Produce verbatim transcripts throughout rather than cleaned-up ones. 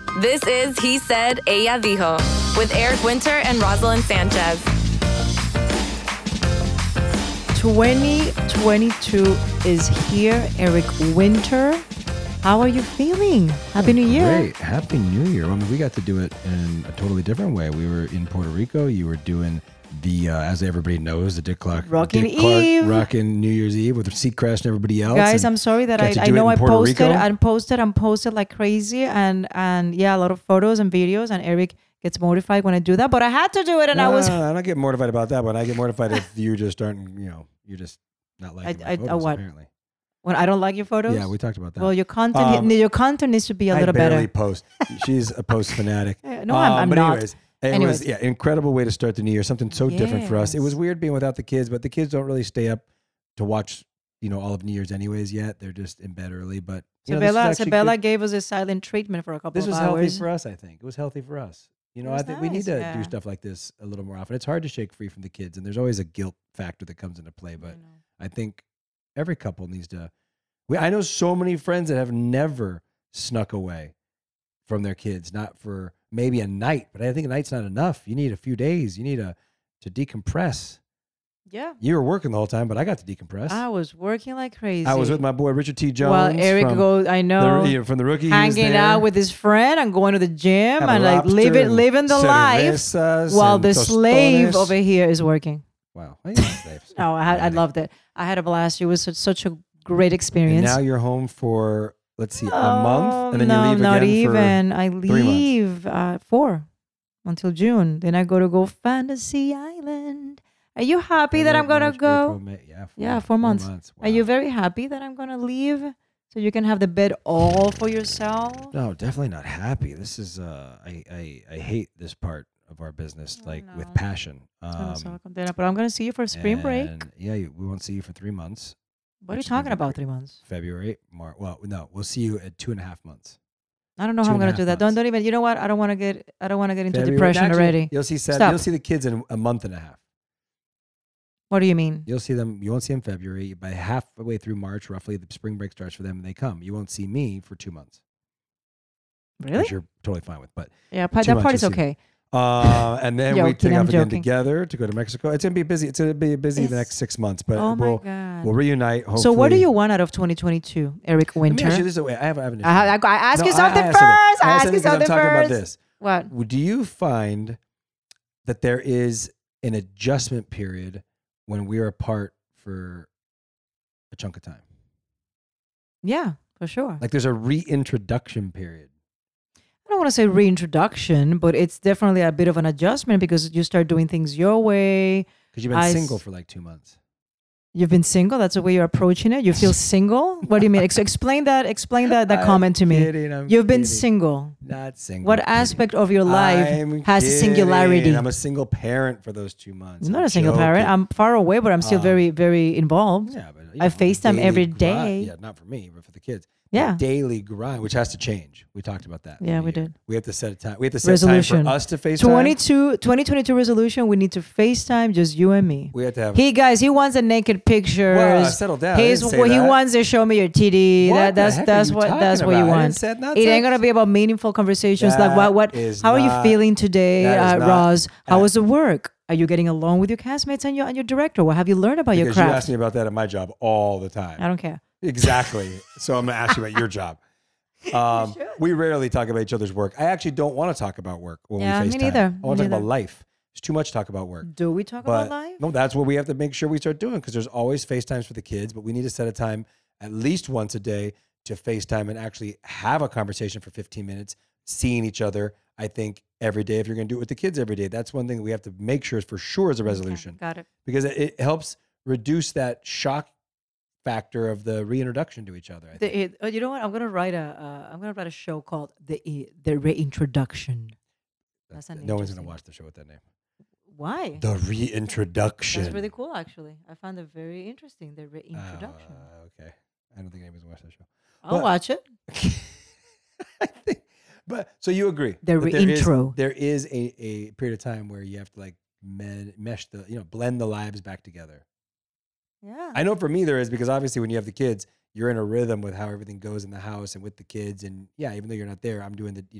This is He Said, Ella Dijo with Eric Winter and Rosalind Sanchez. twenty twenty-two is here. Eric Winter, how are you feeling? Happy New Year. Great. Happy New Year. I mean, we got to do it in a totally different way. We were in Puerto Rico. You were doing the, uh, as everybody knows, the Dick Clark. Rockin' Dick Clark Eve. Rockin' New Year's Eve with Seacrest and everybody else. Guys, and I'm sorry that I, got to I do it know in I Puerto posted Rico. and posted and posted like crazy and and yeah, a lot of photos and videos, and Eric gets mortified when I do that, but I had to do it and no, I was I don't get mortified about that, but I get mortified if you just aren't, you know, you're just not liking I- my I- photos, uh, what? apparently. when I don't like your photos. Yeah, we talked about that. Well, your content Um, your content needs to be a I little barely better. post. She's a post fanatic. Yeah, no, I'm- Um, I'm but not. anyways, it Anyways. was yeah, incredible way to start the new year. Something so different for us. It was Yes. weird being without the kids, but the kids don't really stay up to watch, you know, all of New Year's anyways yet. They're just in bed early. But you know, this is Sabella, actually Sabella good. gave us a silent treatment for a couple This of was hours. healthy for us. I think it was healthy for us. You know, It I was think we need nice, to yeah. do stuff like this a little more often. It's hard to shake free from the kids, and there's always a guilt factor that comes into play. I But know. I think every couple needs to. We, I know so many friends that have never snuck away from their kids, not for maybe a night, but I think a night's not enough. You need a few days. You need a to decompress. Yeah. You were working the whole time, but I got to decompress. I was working like crazy. I was with my boy Richard T. Jones. Well, Eric from goes, I know, the, you know, from the rookie. He was hanging there. out with his friend and going to the gym Had a and like lobster living and living the life cervezas while and the slave tostones. over here is working. Wow. I love slaves. No, I had, I Really. loved it. I had a blast. It was such, such a great And experience. now you're home for, let's see, a Oh, month, and then no, you leave not again even. I months. leave uh, four until June. Then I go to go Fantasy Island. Are you for happy that I'm February, gonna March, go? April, May. Yeah, four, Yeah, four months. Wow. Are you very happy that I'm gonna leave so you can have the bed all for yourself? No, definitely not happy. This is uh, I, I I hate this part of our business, I like with know. passion. I'm so Um, contenta, but I'm gonna see you for spring break. and, Yeah, you- we won't see you for three months. What are you which is talking gonna be about? great. Three months? February, March. Well, no, we'll see you at two and a half months. I don't know Two how I'm and a gonna half do that. Don't months. don't even. You know what? I don't want to get. I don't want to get into February- depression actually, already. You'll see Seth, Stop. You'll see the kids in a month and a half. What do you mean? You'll see them. You won't see them February. By halfway through March, roughly, the spring break starts for them, and they come. You won't see me for two months, Really? which you're totally fine with. But Yeah, pa- Two that months part is you'll see okay. uh, and then we Joking, take I'm off again joking. together to go to Mexico. It's gonna be busy. It's gonna be busy the It's- next six months. But Oh my we'll god. we'll reunite. Hopefully. So what do you want out of twenty twenty-two, Eric Let me Winter? ask you this way. I have, I have an issue. I, ha- I, I ask No, you I- something I have first. something. I I have ask something you 'cause I'm something talking about first. this. What? Do you find that there is an adjustment period when we're apart for a chunk of time? Yeah, for sure. Like there's a reintroduction period. I don't want to say reintroduction, but it's definitely a bit of an adjustment because you start doing things your way. Because you've been I single s- for like two months. You've been single. That's the way you're approaching it. You feel single. What do you mean? Ex- explain that. Explain that. That I'm comment to me. kidding, I'm You've been kidding. single. Not single. What kidding. aspect of your life I'm has a kidding. singularity? I'm a single parent for those two months. I'm not I'm a single parent. joking. I'm far away, but I'm still Um, very, very involved. Yeah, but you I know, the FaceTime daily every grind- day. Yeah, not for me, but for the kids. Yeah. The daily grind, which has to change. We talked about that. Yeah, in the we year. did. We have to set a time. We have to set Resolution. time for us to FaceTime. twenty-two, twenty twenty-two resolution. We need to FaceTime just you and me. We have to have. He guys, he wants a naked pictures. Well, settle down. I He's didn't say what he that. wants to show me your titty. What That, the that's heck are that's you what that's talking what you about? I want. didn't say It nonsense. ain't gonna be about meaningful conversations like what what. That is How are you not- feeling today, that is uh, not- Roz? How uh, was the work? Are you getting along with your castmates and your and your director? What have you learned about your because you craft? ask me about that at my job all the time. I don't care. Exactly. So I'm going to ask you about your job. Um, we rarely talk about each other's work. I actually don't want to talk about work when Yeah, we me FaceTime. neither. I want Me to talk about neither. life. It's too much to talk about work. Do we talk But about life? no, that's what we have to make sure we start doing because there's always FaceTimes for the kids, but we need to set a time at least once a day to FaceTime and actually have a conversation for fifteen minutes, seeing each other. I think every day, if you're going to do it with the kids every day, that's one thing that we have to make sure is for sure is a resolution Okay, got it. because it, it helps reduce that shock factor of the reintroduction to each other. I think. The, it, uh, you know what? I'm gonna write a. Uh, I'm gonna write a show called the I- the reintroduction. That's an no one's going interesting- to watch the show with that name. Why? The reintroduction. That's really cool, actually. I found it very interesting. The reintroduction. Uh, okay. I don't think anyone's watched that show. I'll but- watch it. I think, but so you agree? The that there is- reintro. There is a, a period of time where you have to like men, mesh the, you know, blend the lives back together. Yeah. I know for me there is because obviously when you have the kids, you're in a rhythm with how everything goes in the house and with the kids. And yeah, even though you're not there, I'm doing the, you know,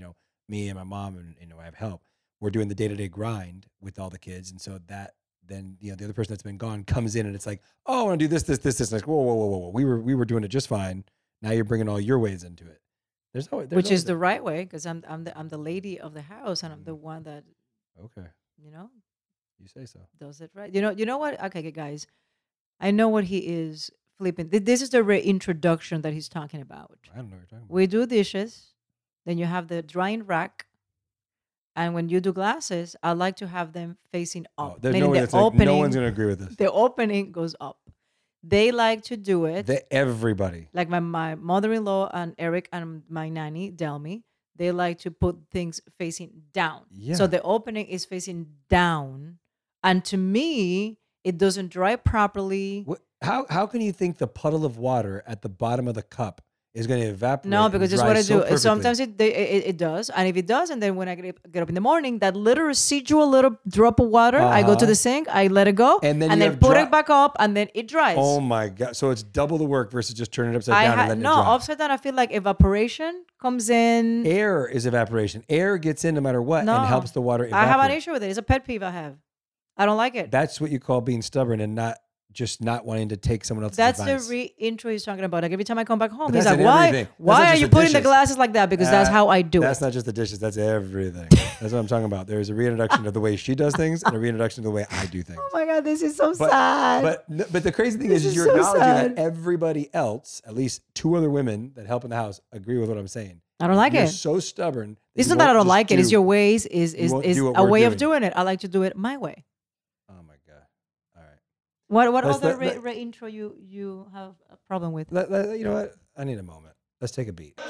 me and my mom, and you know, I have help. We're doing the day to day grind with all the kids, and so that then you know the other person that's been gone comes in, and it's like, oh, I want to do this, this, this, this. And like, whoa, whoa, whoa, whoa, whoa. We were we were doing it just fine. Now you're bringing all your ways into it. There's always, there's Which always is the right way, because I'm I'm the I'm the lady of the house, and I'm the one that okay. you know You say so. does it right. You know you know what? Okay, guys, I know what he is flipping. Th- This is the reintroduction that he's talking about. I don't know what you're talking about. We do dishes, then you have the drying rack, and when you do glasses, I like to have them facing Oh, up. there's meaning no way the that's like, opening, no one's gonna agree with this. the opening goes up. They like to do it. The, everybody. Like my, my mother-in-law and Eric and my nanny, Delmy, they like to put things facing down. Yeah. So the opening is facing down. And to me, it doesn't dry properly. What, how how can you think the puddle of water at the bottom of the cup is going to evaporate? No, and because that's dry what I so do. perfectly? Sometimes it, they, it it does, and if it does, and then when I get up, get up in the morning, that little residual little drop of water, I go to Uh-huh. the sink, I let it go, And then you have put dry- it back up, and then it dries. Oh my god! So it's double the work versus just turning it upside I down ha- and letting no it dry. upside down. I feel like evaporation comes in. Air is evaporation. Air gets in no matter what No. and helps the water I evaporate. have an issue with it. It's a pet peeve I have. I don't like it. That's what you call being stubborn and not just not wanting to take someone else's That's advice. the re-intro he's talking about. Like every time I come back home, But he's that's like, in "Why? everything. That's Why not are just you the putting the dishes. glasses like that?" Because that's Uh, how I do That's it. not just the dishes. That's everything. That's what I'm talking about. There's a reintroduction of the way she does things and a reintroduction of the way I do things. Oh my god, this is so But, sad. but but the crazy thing This is, is is you're so acknowledging sad. that everybody else, at least two other women that help in the house, agree with what I'm saying. I don't like You're it. so stubborn. It's you not that I won't don't just like it. It's do- your ways. Is is won't is do what a we're way of doing. doing it. I like to do it my way. Oh my god! All right. What what Let's other let- re- let- re-intro you you have a problem with? Let, let- you know what? I need a moment. Let's take a beat.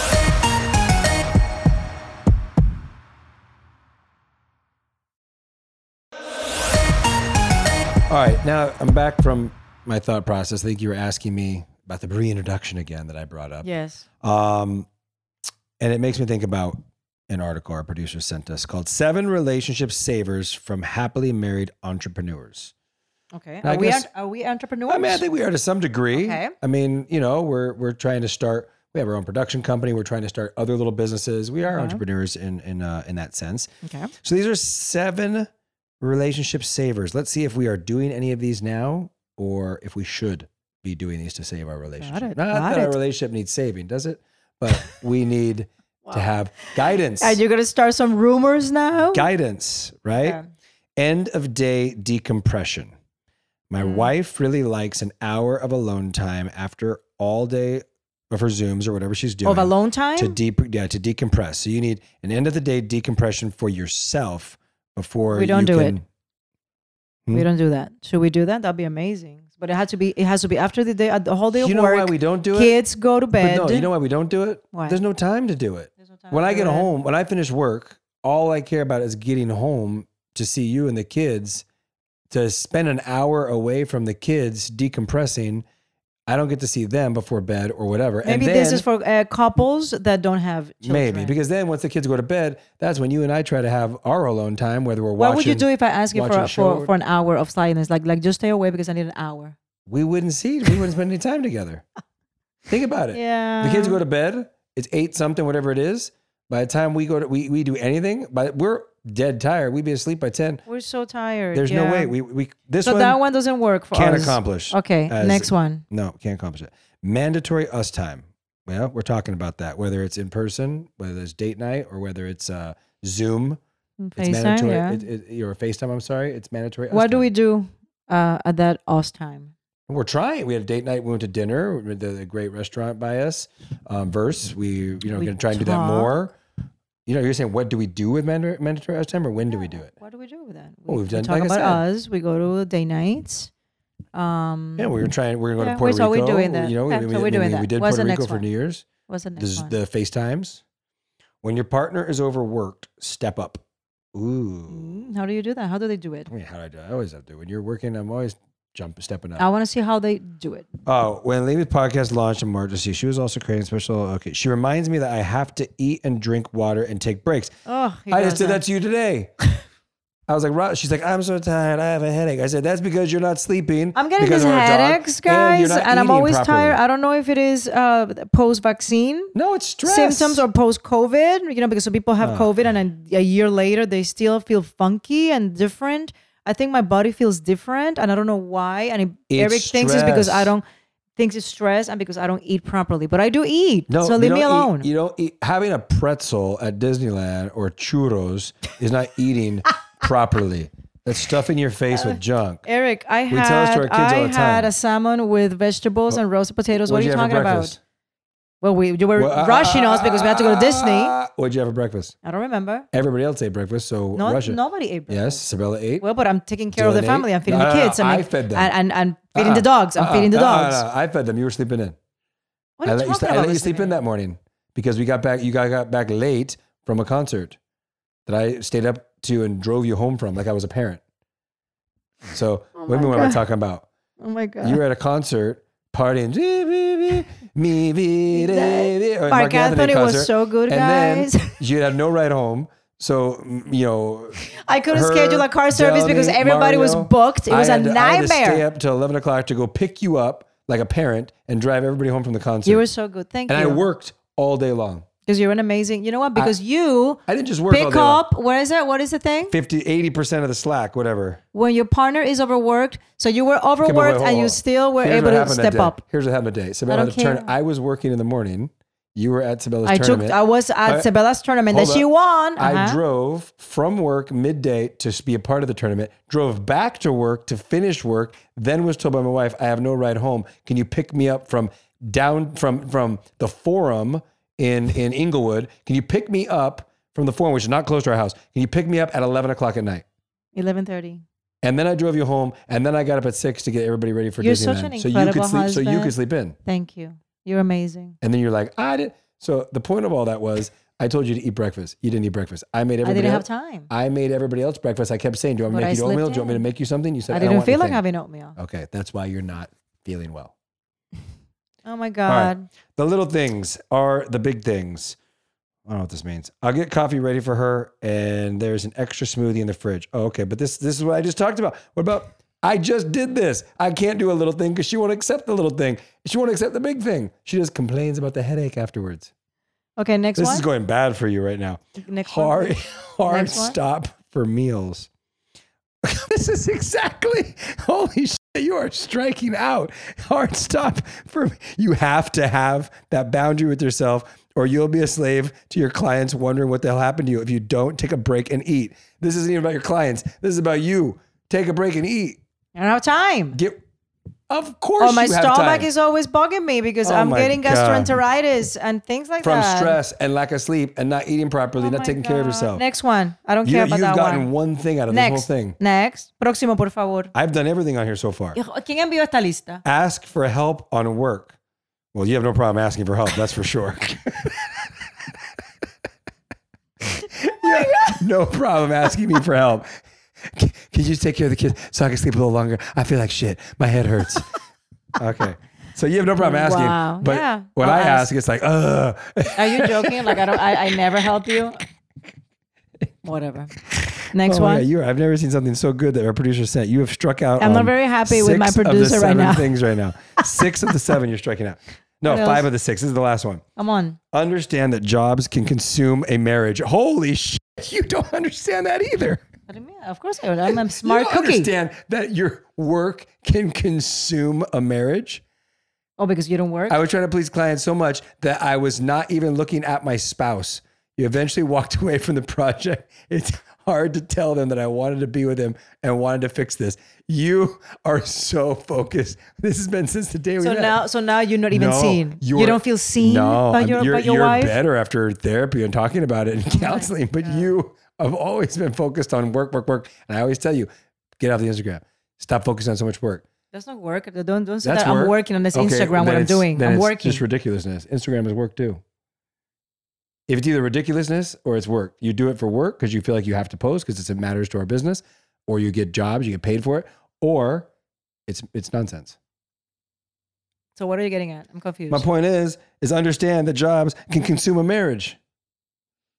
All right, now I'm back from my thought process. I think you were asking me about the reintroduction again that I brought up. Yes. Um, and it makes me think about an article our producer sent us called Seven Relationship Savers from Happily Married Entrepreneurs. Okay. I Are we guess- en- are we entrepreneurs? I mean, I think we are to some degree. Okay. I mean, you know, we're we're trying to start. We have our own production company. We're trying to start other little businesses. We are Okay. entrepreneurs in in uh, in that sense. Okay. So these are seven relationship savers. Let's see if we are doing any of these now, or if we should be doing these to save our relationship. it, Not got that our it. relationship needs saving, does it? But we need Wow. to have guidance. And you're gonna start some rumors now? Guidance, right? Okay. End of day decompression. My Mm. wife really likes an hour of alone time after all day of her Zooms or whatever she's doing. Of alone time? to deep, yeah, to decompress. So you need an end of the day decompression for yourself before We don't you do can, it. Hmm? We don't do that. Should we do that? That'd be amazing. But it had to be. It has to be after the day, uh, the whole day of You know work. why we don't do it? Kids go to But bed. no, you know why we don't do it? Why? There's no time to do it. There's no time When to I do get it. home, when I finish work, all I care about is getting home to see you and the kids. To spend an hour away from the kids decompressing, I don't get to see them before bed or whatever. Maybe and then, this is for uh, couples that don't have children. maybe because then once the kids go to bed, that's when you and I try to have our alone time, whether we're What watching. would you do if I ask you watching for a show? for, for an hour of silence? Like like just stay away because I need an hour. We wouldn't see. We wouldn't spend any time together. Think about it. Yeah. The kids go to bed. It's eight something, whatever it is. By the time we go to we we do anything, but we're dead tired. We'd be asleep by ten. We're so tired. There's yeah. no way we we this So one that one doesn't work for can't us. accomplish. Okay, as- next one. No, can't accomplish it. Mandatory us time. Well, we're talking about that. Whether it's in person, whether it's date night, or whether it's uh, Zoom. It's FaceTime, mandatory. yeah. It, it, or FaceTime. I'm sorry. It's mandatory. us What do time. we do uh, at that us time? We're trying. We had a date night. We went to dinner. We went to a great restaurant by us. Um, Verse. We, you know, We going to try and do that talk. more. You know, you're saying, what do we do with manda- mandatory us time, or when do we do it? What do we do with that? Well, we've we done- talk like I about said. us. We go to day nights. Um, Yeah, we're gonna try. We're gonna Yeah, go to Puerto so we're Rico. doing that. You know, Okay, we, so we- we're doing we, that. we did What's Puerto the Rico next for one? New Year's. What's the next This is one? the FaceTimes. When your partner is overworked, step up. Ooh. Mm, How do you do that? How do they do it? I mean, how do I do? I always have to. When you're working, I'm always jump stepping up. I want to see how they do it. Oh, when Levy's podcast launched in March, let's see, she was also creating special. Okay, she reminds me that I have to eat and drink water and take breaks. Oh, he I does just did that to you today. I was like, Ro-, she's like, I'm so tired. I have a headache. I said, that's because you're not sleeping. I'm getting because these of our dog, headaches, and guys, you're and, not I'm eating always properly. tired. I don't know if it is uh, post-vaccine No, it's stress. symptoms or post-COVID. You know, because some people have Oh. COVID and then a year later they still feel funky and different. I think my body feels different, and I don't know why. And it, It's Eric thinks it's because I stress. don't thinks it's stress and because I don't eat properly. But I do eat, No, so you leave me don't eat- alone. you don't eat. Having a pretzel at Disneyland or churros is not eating properly. That's stuffing your face with junk. Eric, I We tell this had to our kids I all the had time. a salmon with vegetables and roasted potatoes. What are What'd you have for talking about? breakfast? Well, we you were Well, uh, rushing us because we had to go to Disney. uh, What'd you have for breakfast? I don't remember. Everybody else ate breakfast, so No, Russia. nobody ate breakfast. Yes, Sabella ate. Well, but I'm taking care of the Dylan family. ate? I'm feeding No, the no, no, kids. and I make- fed them. And, and, and feeding Uh-uh, the dogs. I'm uh-uh, feeding the uh-uh, dogs. no, I fed them. You were sleeping in. What I are you let you, talking st- I about? let you Mister sleep in Mayor? that morning because we got back. You got, got back late from a concert that I stayed up to and drove you home from, like I was a parent. So Oh what, my what am I God. talking about? Oh my God. You were at a concert partying. Me, me, me, or Mark Anthony was concert, so good, and guys. then you had no ride home. So mm, you know, I couldn't her, schedule a car service because Delany, everybody was Mario, booked. It was I a had to- I had to stay nightmare. up till eleven o'clock to go pick you up like a parent and drive everybody home from the concert. You were so good. Thank and you. I worked all day long. Because you're an amazing. You know what? Because you I didn't just work all pick day long. up. What is it? What is the thing? fifty, eighty percent of the slack, whatever. When your partner is overworked, so you were Okay, but wait, overworked hold and on. you still were Here's able what to happened that step day. up. Here's what happened today. Sabella I had don't a turn. care. I was working in the morning. You were at Sabella's I took. tournament. I was at I- Sabella's tournament that Hold she up. won. I Uh-huh. drove from work midday to be a part of the tournament, drove back to work to finish work, then was told by my wife, I have no ride home. Can you pick me up from down from from the Forum in, in Inglewood? Can you pick me up from the Forum, which is not close to our house? Can you pick me up at eleven o'clock at night? eleven thirty. And then I drove you home, and then I got up at six to get everybody ready for You're Disneyland. such an so you incredible could sleep. So you husband. could sleep in. Thank you. You're amazing. And then you're like, I did. So the point of all that was, I told you to eat breakfast. You didn't eat breakfast. I made I everybody. didn't else, have time. I made everybody else breakfast. I kept saying, "Do you want me But to make I you oatmeal? slipped Do you want me to in. make you something?" You said, I "I, don't didn't want feel like anything." having oatmeal. Okay, that's why you're not feeling well. Oh my All right. God. The little things are the big things. I don't know what this means. I'll get coffee ready for her, and there's an extra smoothie in the fridge. Oh, okay, but this this is what I just talked about. What about? I just did this. I can't do a little thing because she won't accept the little thing. She won't accept the big thing. She just complains about the headache afterwards. Okay, next This one. is going bad for you right now. Next one. Hard, hard Next one. stop for meals. This is exactly, holy shit, you are striking out. Hard stop for, you have to have that boundary with yourself or you'll be a slave to your clients wondering what the hell happened to you if you don't take a break and eat. This isn't even about your clients. This is about you. Take a break and eat. I don't have time. Get, of course Oh, my you have stomach time. is always bugging me because Oh I'm my getting God. gastroenteritis and things like From that. stress and lack of sleep and not eating properly, Oh not my taking care of God. yourself. Next one. I don't You, care about you've that gotten one. one thing out of Next. this whole thing. Next. Próximo, por favor. I've done everything on here so far. ¿Quién envió esta lista? Ask for help on work. Well, you have no problem asking for help, that's for sure. You have no problem asking me for help. Can can you just take care of the kids so I can sleep a little longer? I feel like shit. My head hurts. Okay. So you have no problem asking. Wow. But Yeah. when I'll I ask. ask, it's like, ugh. Are you joking? Like I don't. I, I never help you. Whatever. Next Oh, one. yeah, you I've never seen something so good that our producer sent. You have struck out. I'm not on very happy with my six of the producer right seven now. Things right now. Six of the seven you're striking out. No, What else? five of the six. This is the last one. Come on. Understand that jobs can consume a marriage. Holy shit! You don't understand that either. What do you mean? Of course I would. I'm a smart you don't cookie. understand that your work can consume a marriage. Oh, because you don't work? I was trying to please clients so much that I was not even looking at my spouse. You eventually walked away from the project. It's hard to tell them that I wanted to be with him and wanted to fix this. You are so focused. This has been since the day we so met. now, so now you're not even No, seen. You you're- don't feel seen no, by I'm- your you're, by your you're wife. better after therapy and talking about it and counseling. But you have always been focused on work, work, work. And I always tell you, get off the Instagram. Stop focusing on so much work. That's not work. Don't don't say That's that work. I'm working on this Okay, Instagram. then What I'm it's- doing, then I'm it's working. Just ridiculousness. Instagram is work too. If it's either ridiculousness or it's work, you do it for work because you feel like you have to post because it matters to our business, or you get jobs, you get paid for it, or it's it's nonsense. So what are you getting at? I'm confused. My point is, is understand that jobs can consume a marriage.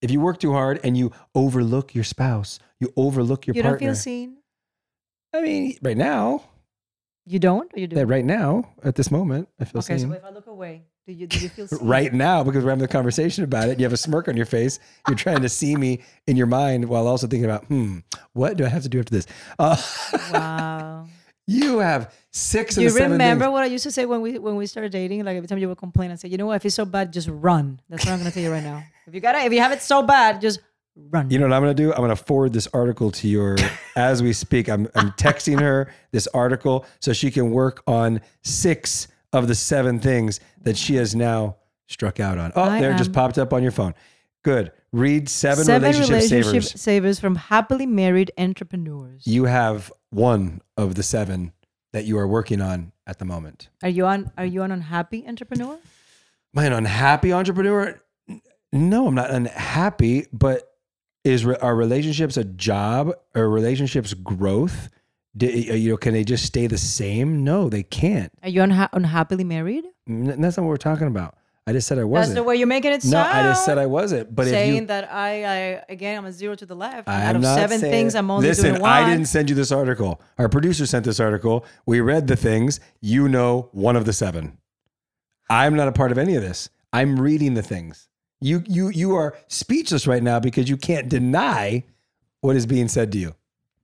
If you work too hard and you overlook your spouse, you overlook your You partner. don't feel seen? I mean, right now, You don't? Or you do? that right now, at this moment, I feel Okay, seen. so if I look away, do you do you feel seen? Right now, because we're having the conversation about it, you have a smirk on your face. You're trying to see me in your mind while also thinking about, hmm, what do I have to do after this? Uh, Wow. you have six Do of you the seven remember things. what I used to say when we when we started dating? Like every time you would complain and say, you know what, if it's so bad, just run. That's what I'm gonna tell you right now. If you gotta, if you have it so bad, just run. You know what I'm going to do? I'm going to forward this article to your, as we speak. I'm, I'm texting her this article so she can work on six of the seven things that she has now struck out on. Oh, I there it am- just popped up on your phone. Good. Read seven, Seven relationship, relationship savers. savers from happily married entrepreneurs. You have one of the seven that you are working on at the moment. Are you on? Are you an unhappy entrepreneur? Am I an unhappy entrepreneur? No, I'm not unhappy, but is re- are relationships a job? Are relationships growth? Do, you know, can they just stay the same? No, they can't. Are you unha- unhappily married? N- That's not what we're talking about. I just said I That's wasn't. the way you're making it sound. no, I just said I wasn't. But saying if you, that I, I again, I'm a zero to the left. I'm Out of not seven saying- things, I'm only Listen, doing one. I didn't send you this article. Our producer sent this article. We read the things. You know, one of the seven. I'm not a part of any of this. I'm reading the things. You, you, you are speechless right now because you can't deny what is being said to you.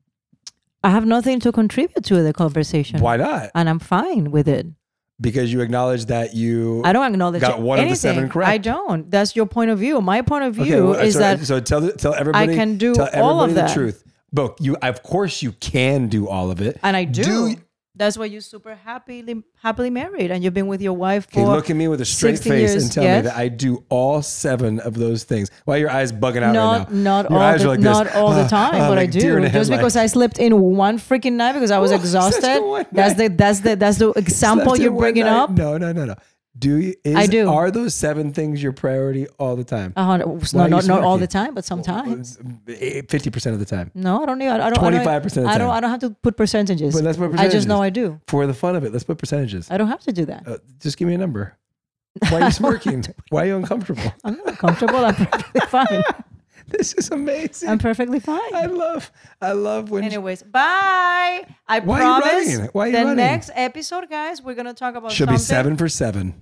I have nothing to contribute to the conversation. Why not? And I'm fine with it. Because you acknowledge that you I don't acknowledge got one anything. of the seven correct. I don't. That's your point of view. My point of Okay, view well, is so, that so tell the- tell everybody can do tell all of everybody that. the truth. But you, of course, you can do all of it, and I do. Do- That's why you're super happily happily married, and you've been with your wife Okay, for look at me with a straight sixty face years. and tell Yes. me that I do all seven of those things. Why are your eyes bugging out not right now? not Your all eyes the, are like this. not all the time, Ah, but I like deer in do. the Just because I headlights. slept in one freaking night because I was Oh, exhausted. such a one That's the that's the that's the example Slept in you're one bringing night. up. No, no, no, no. Do you? Is, I do. Are those seven things your priority all the time? Uh, no, Why are not you not all smirking? the time, but sometimes. Fifty percent of the time. No, I don't need. I don't. I don't- twenty-five percent of the I don't. time. I don't have to put percentages. But let's put I percentages. just know I do. For the fun of it, let's put percentages. I don't have to do that. Uh, just give me a number. Why are you smirking? Why are you uncomfortable? I'm not comfortable. I'm perfectly fine. This is amazing. I'm perfectly fine. I love, I love when. Anyways, bye. I Why are you promise. running? Why are you the running? next episode, guys, we're gonna talk about should something. be seven for seven.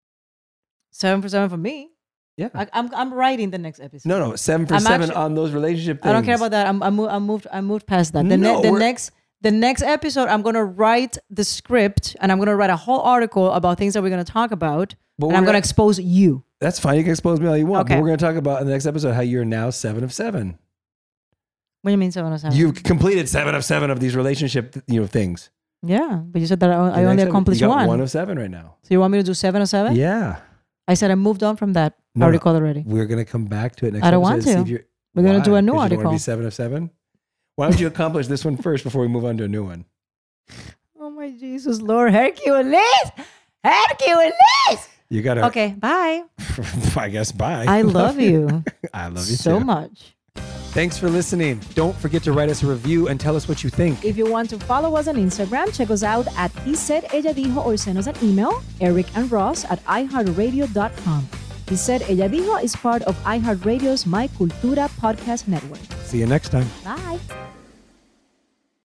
Seven for seven for me. Yeah. I, I'm I'm writing the next episode. No, no, seven for I'm seven actu- on those relationship things. I don't care about that. I'm I moved I moved I moved past that. The, No, ne- the we're- next the next episode, I'm gonna write the script and I'm gonna write a whole article about things that we're gonna talk about, But and we're I'm gonna gonna- expose you. That's fine. You can expose me all you want. Okay. But we're going to talk about in the next episode how you're now seven of seven. What do you mean seven or seven? You've completed seven of seven of these relationship, you know, things. yeah, but you said that I, I The only next epi- accomplished you got one. one of seven right now. So you want me to do seven or seven? Yeah. I said I moved on from that No, article already. We're going to come back to it next I don't episode. want see to. if you're- We're gonna do Why? a new 'Cause you don't wanna article. be seven of seven? Why don't you accomplish this one first before we move on to a new one? Oh my Jesus, Lord, Hercules, Hercules. You got to, Okay, bye. I guess, bye. I love you I love you so too. much. Thanks for listening. Don't forget to write us a review and tell us what you think. If you want to follow us on Instagram, check us out at He Said Ella Dijo or send us an email, Eric and Ross at i heart radio dot com. He Said Ella Dijo is part of iHeartRadio's My Cultura podcast network. See you next time. Bye.